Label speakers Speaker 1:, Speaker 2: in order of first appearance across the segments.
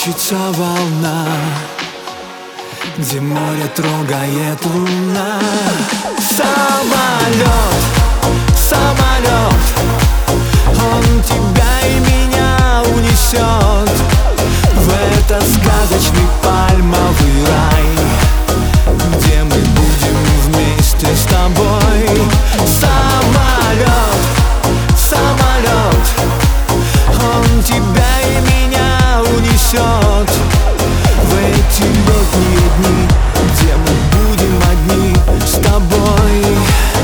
Speaker 1: плещется волна, где море трогает луна. Самолет, самолет, он тебя и меня унесет в этот сказочный пальмовый рай, где мы будем вместе с тобой. Самолет, самолет, он тебя и меня унесет в эти летние дни, где мы будем одни с тобой.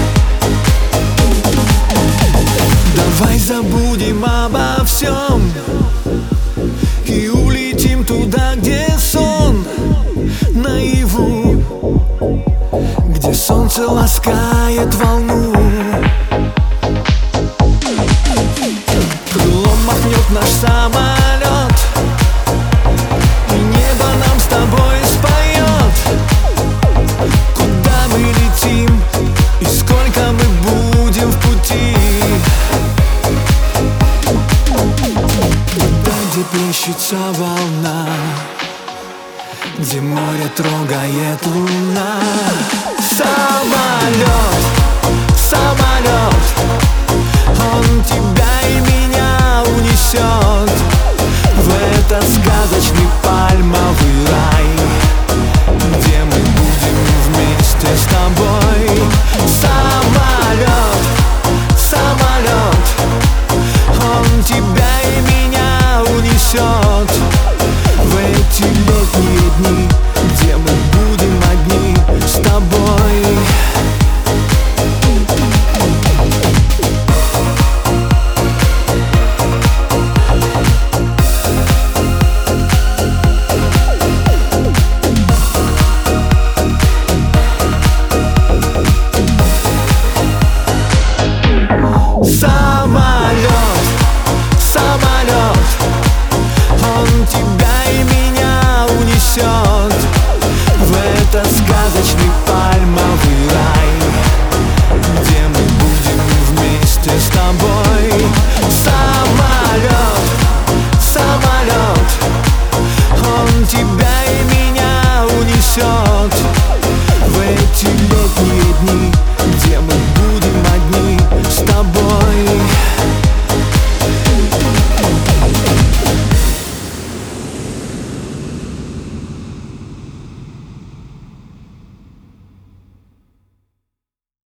Speaker 1: Давай забудем обо всем и улетим туда, где сон наяву, где солнце ласкает волну. Крылом махнет наш самолет, и небо нам с тобой споет, куда мы летим и сколько мы будем в пути. Туда, где плещется волна, где море трогает луна.